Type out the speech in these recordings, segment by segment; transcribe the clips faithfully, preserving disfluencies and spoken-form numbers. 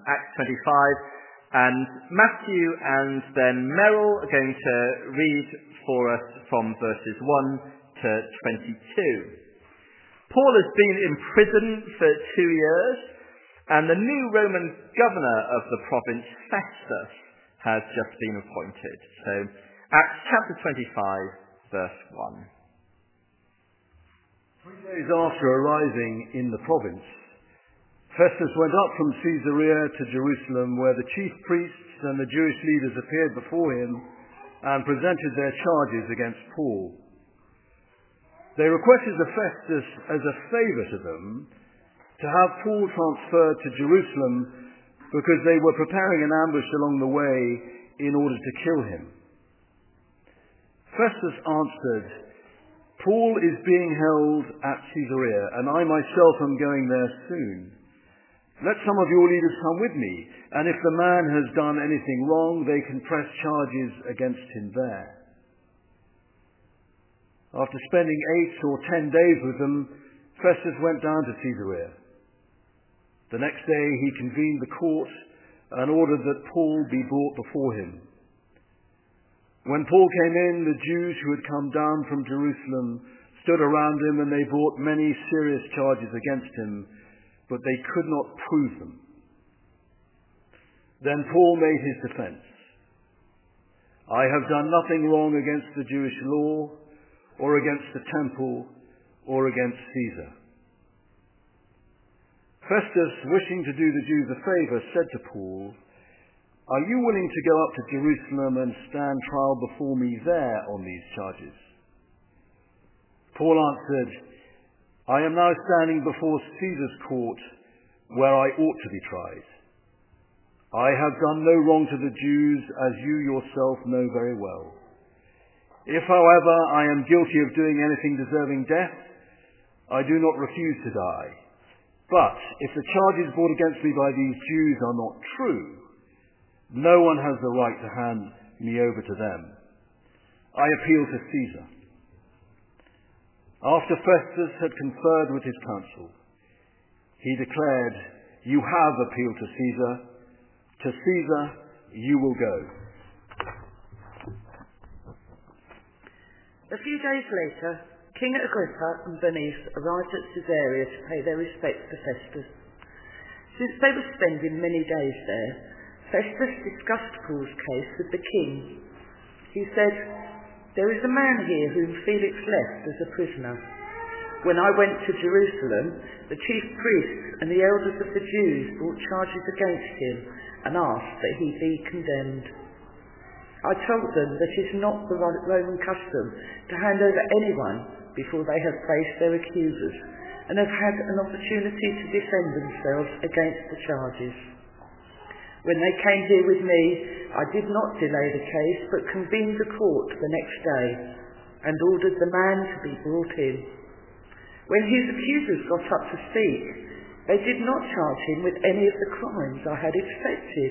Acts twenty-five, and Matthew and then Merrill are going to read for us from verses one to twenty-two. Paul has been in prison for two years, and the new Roman governor of the province, Festus, has just been appointed. So, Acts chapter twenty-five, verse one. Three days after arriving in the province, Festus went up from Caesarea to Jerusalem, where the chief priests and the Jewish leaders appeared before him and presented their charges against Paul. They requested the Festus as a favour to them to have Paul transferred to Jerusalem because they were preparing an ambush along the way in order to kill him. Festus answered, "Paul is being held at Caesarea, and I myself am going there soon. Let some of your leaders come with me, and if the man has done anything wrong, they can press charges against him there." After spending eight or ten days with them, Festus went down to Caesarea. The next day he convened the court and ordered that Paul be brought before him. When Paul came in, the Jews who had come down from Jerusalem stood around him, and they brought many serious charges against him, but they could not prove them. Then Paul made his defense. "I have done nothing wrong against the Jewish law, or against the temple, or against Caesar." Festus, wishing to do the Jews a favour, said to Paul, "Are you willing to go up to Jerusalem and stand trial before me there on these charges?" Paul answered, "I am now standing before Caesar's court, where I ought to be tried. I have done no wrong to the Jews, as you yourself know very well. If, however, I am guilty of doing anything deserving death, I do not refuse to die. But if the charges brought against me by these Jews are not true, no one has the right to hand me over to them. I appeal to Caesar." After Festus had conferred with his council, he declared, "You have appealed to Caesar. To Caesar you will go." A few days later, King Agrippa and Bernice arrived at Caesarea to pay their respects to Festus. Since they were spending many days there, Festus discussed Paul's case with the king. He said, "There is a man here whom Felix left as a prisoner. When I went to Jerusalem, the chief priests and the elders of the Jews brought charges against him and asked that he be condemned. I told them that it is not the Roman custom to hand over anyone before they have faced their accusers and have had an opportunity to defend themselves against the charges. When they came here with me, I did not delay the case, but convened the court the next day and ordered the man to be brought in. When his accusers got up to speak, they did not charge him with any of the crimes I had expected.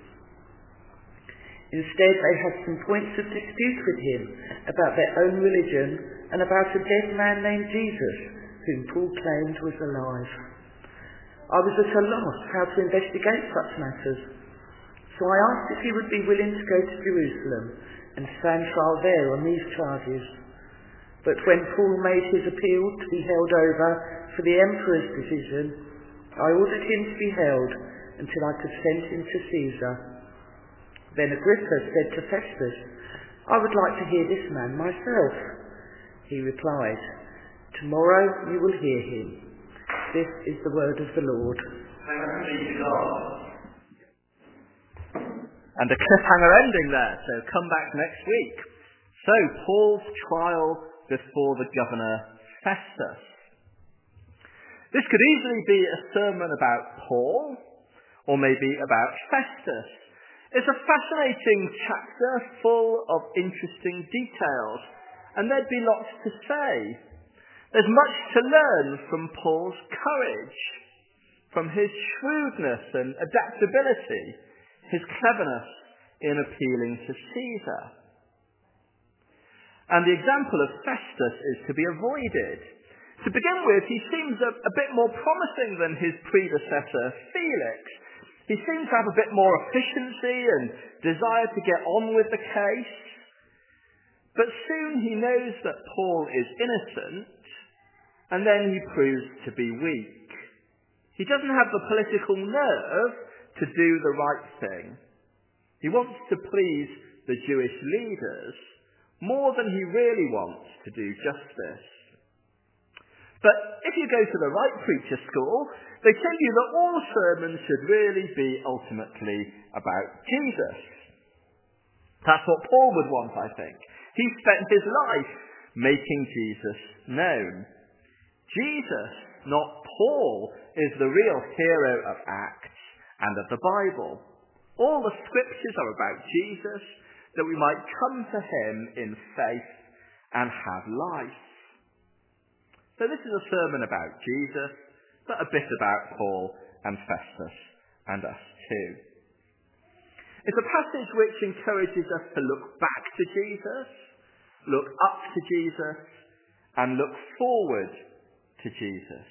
Instead, they had some points of dispute with him about their own religion and about a dead man named Jesus, whom Paul claimed was alive. I was at a loss how to investigate such matters, so I asked if he would be willing to go to Jerusalem and stand trial there on these charges. But when Paul made his appeal to be held over for the emperor's decision, I ordered him to be held until I could send him to Caesar. Then Agrippa said to Festus, I would like to hear this man myself. He replied, Tomorrow you will hear him. This is the word of the Lord. Thanks be to God. And a cliffhanger ending there, so come back next week. So, Paul's trial before the governor Festus. This could easily be a sermon about Paul, or maybe about Festus. It's a fascinating chapter full of interesting details, and there'd be lots to say. There's much to learn from Paul's courage, from his shrewdness and adaptability, his cleverness in appealing to Caesar. And the example of Festus is to be avoided. To begin with, he seems a, a bit more promising than his predecessor, Felix. He seems to have a bit more efficiency and desire to get on with the case. But soon he knows that Paul is innocent, and then he proves to be weak. He doesn't have the political nerve to do the right thing. He wants to please the Jewish leaders more than he really wants to do justice. But if you go to the right preacher school, they tell you that all sermons should really be ultimately about Jesus. That's what Paul would want, I think. He spent his life making Jesus known. Jesus, not Paul, is the real hero of Acts and of the Bible. All the scriptures are about Jesus, that we might come to him in faith and have life. So this is a sermon about Jesus, but a bit about Paul and Festus and us too. It's a passage which encourages us to look back to Jesus, look up to Jesus, and look forward to Jesus.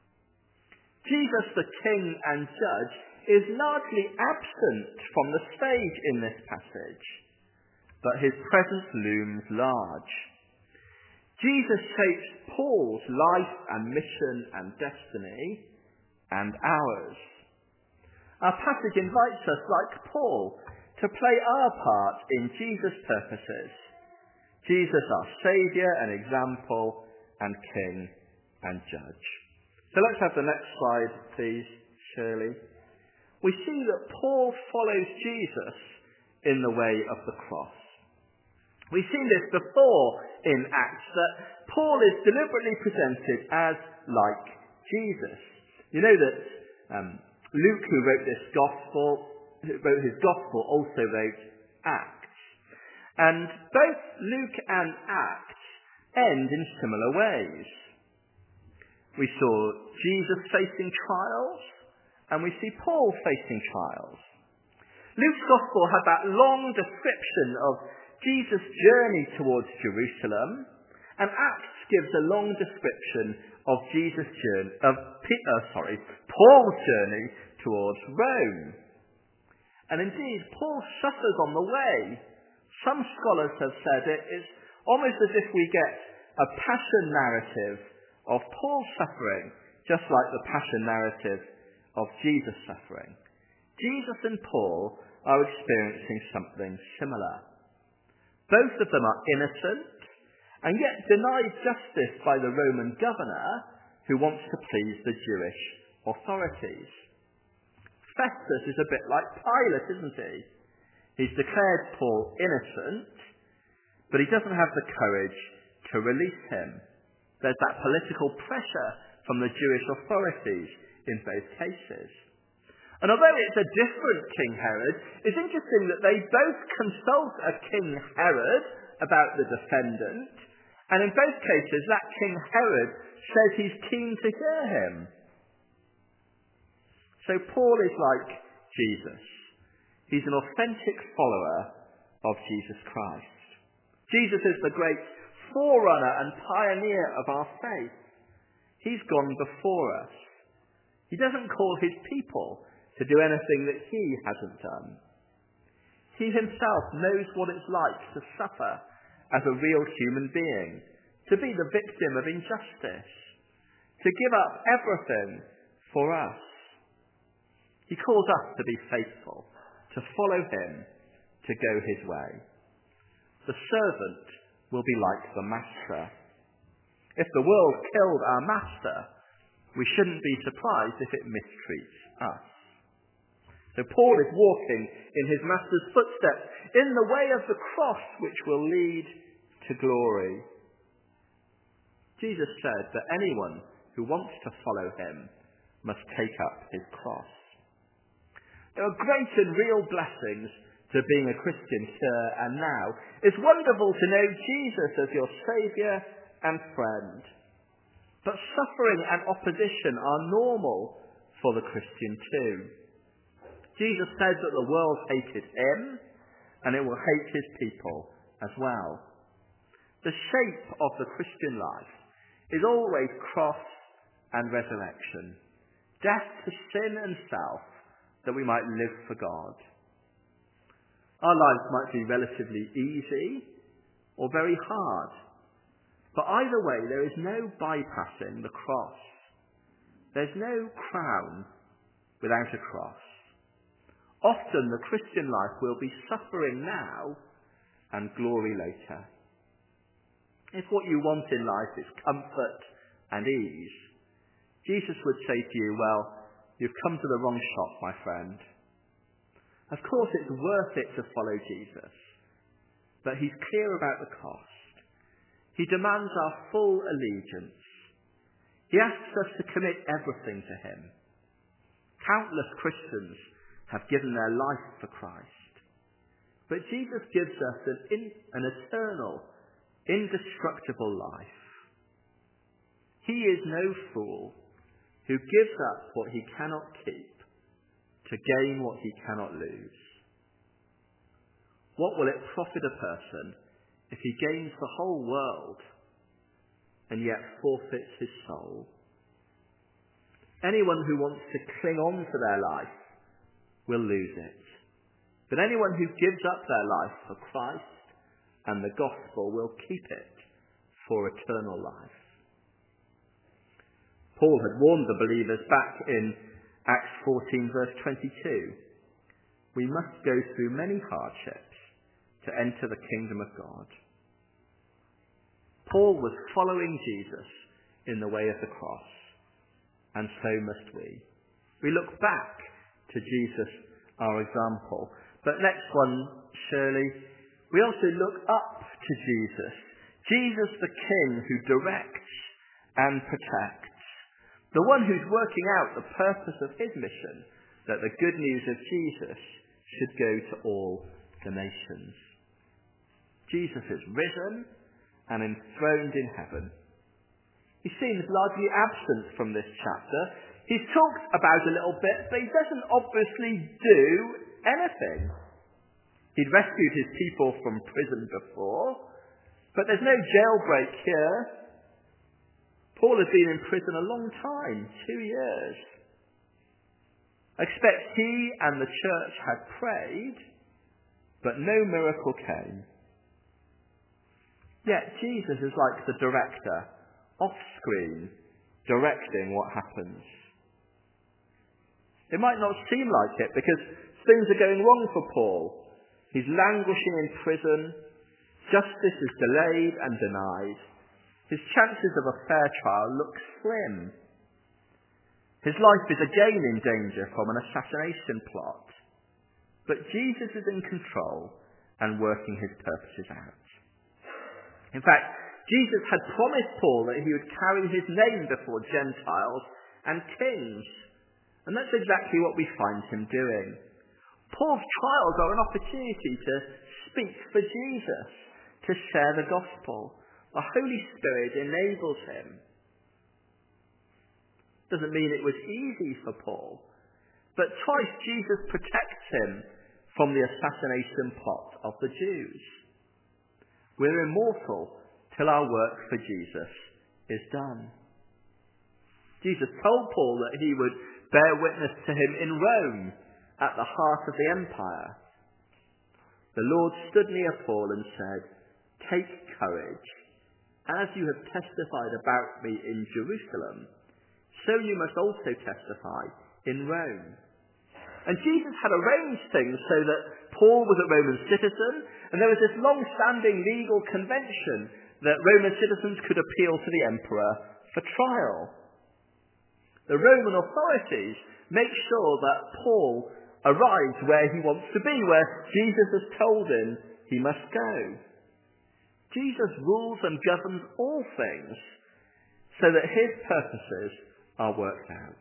Jesus, the King and Judge, is largely absent from the stage in this passage, but his presence looms large. Jesus shapes Paul's life and mission and destiny, and ours. Our passage invites us, like Paul, to play our part in Jesus' purposes. Jesus, our Saviour and example, and King and Judge. So let's have the next slide, please, Shirley. We see that Paul follows Jesus in the way of the cross. We've seen this before in Acts, that Paul is deliberately presented as like Jesus. You know that um, Luke, who wrote this gospel, who wrote his gospel, also wrote Acts. And both Luke and Acts end in similar ways. We saw Jesus facing trials, and we see Paul facing trials. Luke's gospel had that long description of Jesus' journey towards Jerusalem, and Acts gives a long description of Jesus' journey, of Peter, sorry, Paul's journey towards Rome. And indeed, Paul suffers on the way. Some scholars have said it is almost as if we get a passion narrative of Paul's suffering, just like the passion narrative of Jesus' suffering. Jesus and Paul are experiencing something similar. Both of them are innocent, and yet denied justice by the Roman governor who wants to please the Jewish authorities. Festus is a bit like Pilate, isn't he? He's declared Paul innocent, but he doesn't have the courage to release him. There's that political pressure from the Jewish authorities in both cases. And although it's a different King Herod, it's interesting that they both consult a King Herod about the defendant, and in both cases that King Herod says he's keen to hear him. So Paul is like Jesus. He's an authentic follower of Jesus Christ. Jesus is the great forerunner and pioneer of our faith. He's gone before us. He doesn't call his people to do anything that he hasn't done. He himself knows what it's like to suffer as a real human being, to be the victim of injustice, to give up everything for us. He calls us to be faithful, to follow him, to go his way. The servant will be like the master. If the world killed our master, we shouldn't be surprised if it mistreats us. So Paul is walking in his master's footsteps in the way of the cross which will lead to glory. Jesus said that anyone who wants to follow him must take up his cross. There are great and real blessings to being a Christian here and now. It's wonderful to know Jesus as your Saviour and friend. But suffering and opposition are normal for the Christian too. Jesus said that the world hated him, and it will hate his people as well. The shape of the Christian life is always cross and resurrection. Death to sin and self, that we might live for God. Our lives might be relatively easy or very hard, but either way there is no bypassing the cross. There's no crown without a cross. Often the Christian life will be suffering now and glory later. If what you want in life is comfort and ease, Jesus would say to you, well, you've come to the wrong shop, my friend. Of course it's worth it to follow Jesus, but he's clear about the cost. He demands our full allegiance. He asks us to commit everything to him. Countless Christians have given their life for Christ, but Jesus gives us an, in, an eternal, indestructible life. He is no fool who gives up what he cannot keep to gain what he cannot lose. What will it profit a person if he gains the whole world and yet forfeits his soul? Anyone who wants to cling on to their life will lose it. But anyone who gives up their life for Christ and the gospel will keep it for eternal life. Paul had warned the believers back in Acts fourteen verse twenty-two. We must go through many hardships to enter the kingdom of God. Paul was following Jesus in the way of the cross, and so must we. We look back to Jesus, our example. But next one, Shirley, we also look up to Jesus. Jesus the King who directs and protects. The one who's working out the purpose of his mission, that the good news of Jesus should go to all the nations. Jesus is risen and enthroned in heaven. He seems largely absent from this chapter. He's talked about a little bit, but he doesn't obviously do anything. He'd rescued his people from prison before, but there's no jailbreak here. Paul has been in prison a long time, two years. I expect he and the church had prayed, but no miracle came. Yet Jesus is like the director, off-screen, directing what happens. It might not seem like it because things are going wrong for Paul. He's languishing in prison. Justice is delayed and denied. His chances of a fair trial look slim. His life is again in danger from an assassination plot. But Jesus is in control and working his purposes out. In fact, Jesus had promised Paul that he would carry his name before Gentiles and kings. And that's exactly what we find him doing. Paul's trials are an opportunity to speak for Jesus, to share the gospel. The Holy Spirit enables him. Doesn't mean it was easy for Paul, but twice Jesus protects him from the assassination plot of the Jews. We're immortal till our work for Jesus is done. Jesus told Paul that he would bear witness to him in Rome, at the heart of the empire. The Lord stood near Paul and said, "Take courage. As you have testified about me in Jerusalem, so you must also testify in Rome." And Jesus had arranged things so that Paul was a Roman citizen, and there was this long-standing legal convention that Roman citizens could appeal to the emperor for trial. The Roman authorities make sure that Paul arrives where he wants to be, where Jesus has told him he must go. Jesus rules and governs all things so that his purposes are worked out.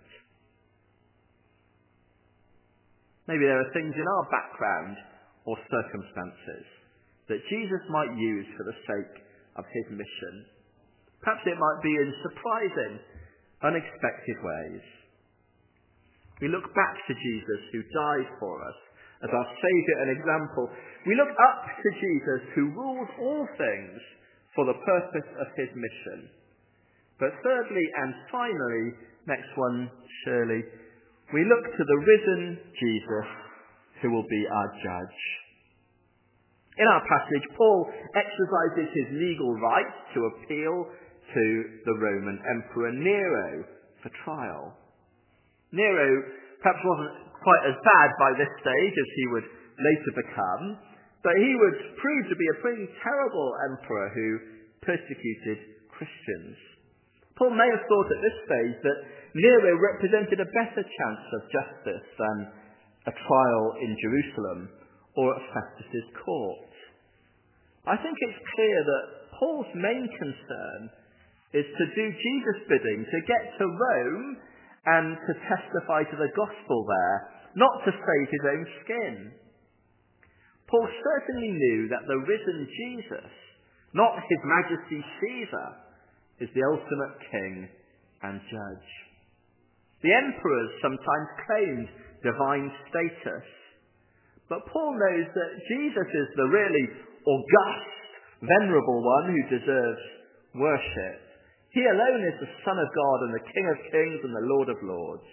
Maybe there are things in our background or circumstances that Jesus might use for the sake of his mission. Perhaps it might be in surprising, unexpected ways. We look back to Jesus who died for us as our Saviour and example. We look up to Jesus who rules all things for the purpose of his mission. But thirdly and finally, next one, Shirley, We look to the risen Jesus, who will be our judge. In our passage, Paul exercises his legal right to appeal to the Roman Emperor Nero for trial. Nero perhaps wasn't quite as bad by this stage as he would later become, but he would prove to be a pretty terrible emperor who persecuted Christians. Paul may have thought at this stage that Nero represented a better chance of justice than a trial in Jerusalem or at Festus's court. I think it's clear that Paul's main concern is to do Jesus' bidding, to get to Rome and to testify to the gospel there, not to save his own skin. Paul certainly knew that the risen Jesus, not His Majesty Caesar, is the ultimate king and judge. The emperors sometimes claimed divine status, but Paul knows that Jesus is the really august, venerable one who deserves worship. He alone is the Son of God and the King of Kings and the Lord of Lords.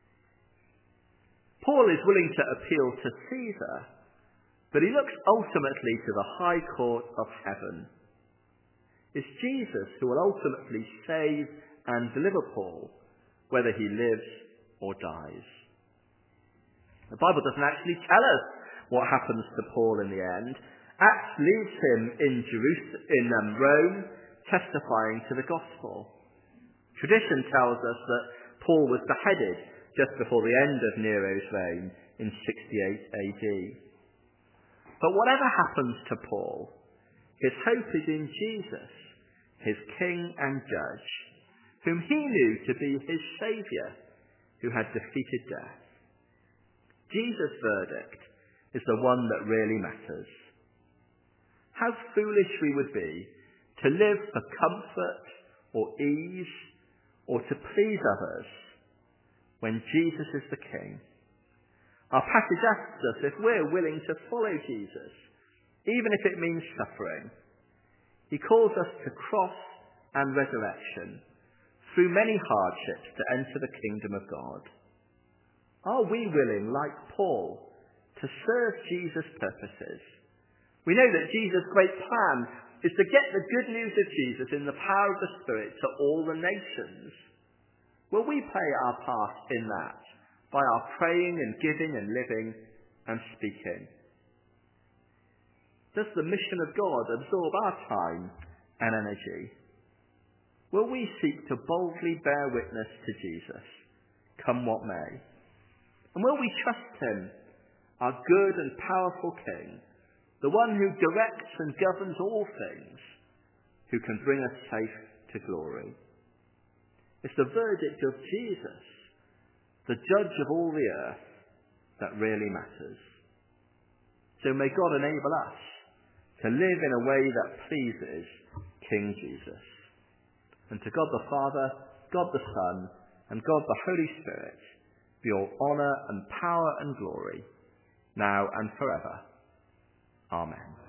Paul is willing to appeal to Caesar, but he looks ultimately to the high court of heaven. It's Jesus who will ultimately save and deliver Paul, whether he lives or dies. The Bible doesn't actually tell us what happens to Paul in the end. Acts leaves him in Jerusalem, in um, Rome, testifying to the gospel. Tradition tells us that Paul was beheaded just before the end of Nero's reign in sixty-eight A D. But whatever happens to Paul, his hope is in Jesus, his King and Judge, whom he knew to be his Saviour, who had defeated death. Jesus' verdict is the one that really matters. How foolish we would be to live for comfort or ease or to please others when Jesus is the King. Our passage asks us if we're willing to follow Jesus, even if it means suffering. He calls us to cross and resurrection through many hardships to enter the kingdom of God. Are we willing, like Paul, to serve Jesus' purposes? We know that Jesus' great plan is to get the good news of Jesus in the power of the Spirit to all the nations. Will we play our part in that by our praying and giving and living and speaking? Does the mission of God absorb our time and energy? Will we seek to boldly bear witness to Jesus, come what may? And will we trust him, our good and powerful King, the one who directs and governs all things, who can bring us safe to glory? It's the verdict of Jesus, the judge of all the earth, that really matters. So may God enable us to live in a way that pleases King Jesus. And to God the Father, God the Son, and God the Holy Spirit be all honour and power and glory, now and forever. Amen.